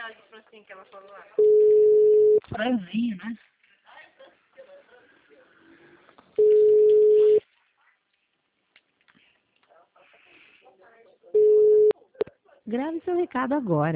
ela de Francinha que ela falou lá? Franzinha, né? Grave seu recado agora.